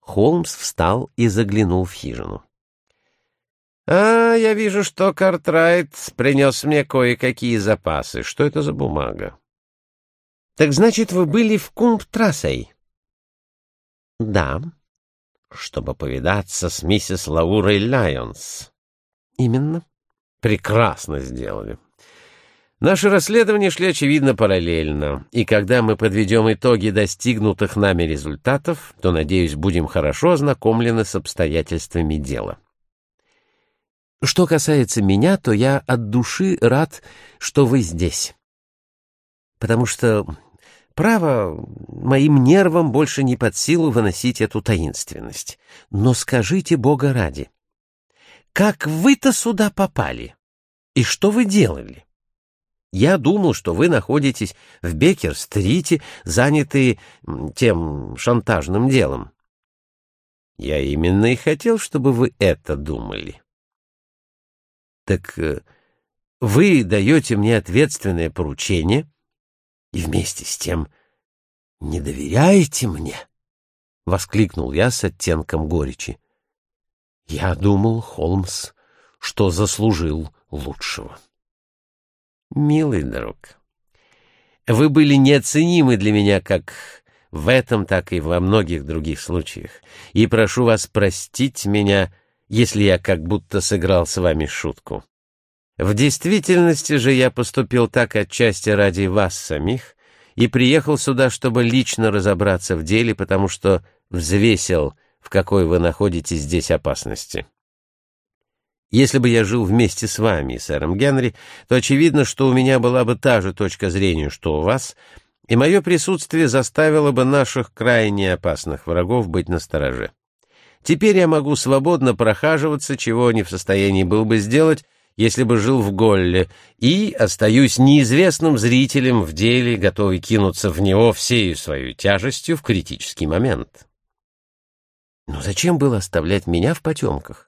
Холмс встал и заглянул в хижину. Я вижу, что Картрайт принес мне кое-какие запасы. Что это за бумага?» «Так значит, вы были в Кумб-Трассей?» «Да». «Чтобы повидаться с миссис Лаурой Лайонс». «Именно». «Прекрасно сделали. Наши расследования шли, очевидно, параллельно, и когда мы подведем итоги достигнутых нами результатов, то, надеюсь, будем хорошо ознакомлены с обстоятельствами дела». «Что касается меня, то я от души рад, что вы здесь. Потому что, право, моим нервам больше не под силу выносить эту таинственность. Но скажите, Бога ради, как вы-то сюда попали? И что вы делали? Я думал, что вы находитесь в Беккер-стрите, занятые тем шантажным делом». «Я именно и хотел, чтобы вы это думали». «Так вы даете мне ответственное поручение и вместе с тем не доверяете мне?» — воскликнул я с оттенком горечи. «Я думал, Холмс, что заслужил лучшего». «Милый друг, вы были неоценимы для меня как в этом, так и во многих других случаях, и прошу вас простить меня, если я как будто сыграл с вами шутку. В действительности же я поступил так отчасти ради вас самих и приехал сюда, чтобы лично разобраться в деле, потому что взвесил, в какой вы находитесь здесь опасности. Если бы я жил вместе с вами, сэром Генри, то очевидно, что у меня была бы та же точка зрения, что у вас, и мое присутствие заставило бы наших крайне опасных врагов быть настороже. Теперь я могу свободно прохаживаться, чего не в состоянии был бы сделать, если бы жил в Голле, и остаюсь неизвестным зрителем в деле, готовый кинуться в него всею своей тяжестью в критический момент». «Но зачем было оставлять меня в потемках?»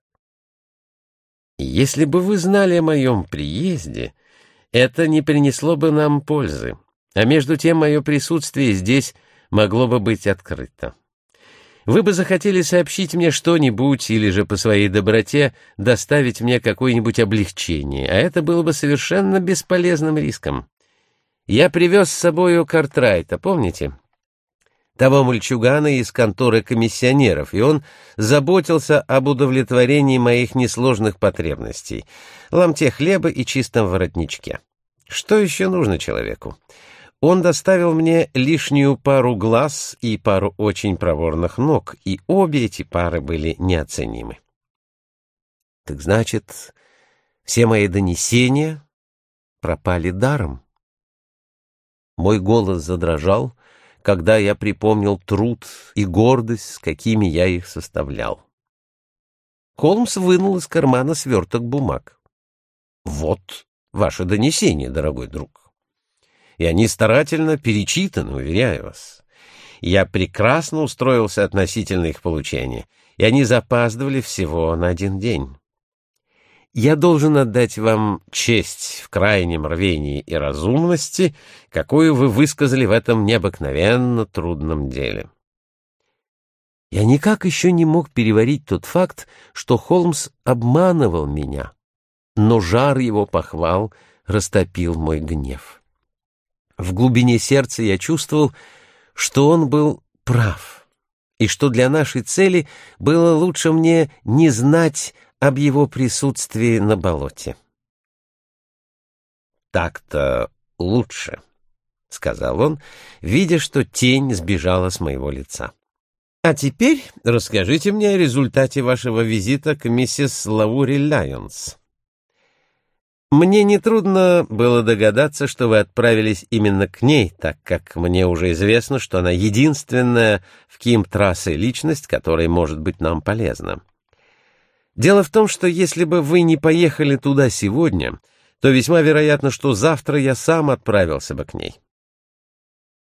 «Если бы вы знали о моем приезде, это не принесло бы нам пользы, а между тем мое присутствие здесь могло бы быть открыто. Вы бы захотели сообщить мне что-нибудь или же по своей доброте доставить мне какое-нибудь облегчение, а это было бы совершенно бесполезным риском. Я привез с собою Картрайта, помните? Того мальчугана из конторы комиссионеров, и он заботился об удовлетворении моих несложных потребностей, ломте хлеба и чистом воротничке. Что еще нужно человеку? Он доставил мне лишнюю пару глаз и пару очень проворных ног, и обе эти пары были неоценимы». «Так значит, все мои донесения пропали даром?» Мой голос задрожал, когда я припомнил труд и гордость, с какими я их составлял. Холмс вынул из кармана сверток бумаг. «Вот ваше донесение, дорогой друг. И они старательно перечитаны, уверяю вас. Я прекрасно устроился относительно их получения, и они запаздывали всего на 1 день. Я должен отдать вам честь в крайнем рвении и разумности, какую вы высказали в этом необыкновенно трудном деле». Я никак еще не мог переварить тот факт, что Холмс обманывал меня, но жар его похвал растопил мой гнев. В глубине сердца я чувствовал, что он был прав, и что для нашей цели было лучше мне не знать об его присутствии на болоте. «Так-то лучше», — сказал он, видя, что тень сбежала с моего лица. «А теперь расскажите мне о результате вашего визита к миссис Лаури Лайонс. Мне нетрудно было догадаться, что вы отправились именно к ней, так как мне уже известно, что она единственная в Кимб-Трассе личность, которая может быть нам полезна. Дело в том, что если бы вы не поехали туда сегодня, то весьма вероятно, что завтра я сам отправился бы к ней.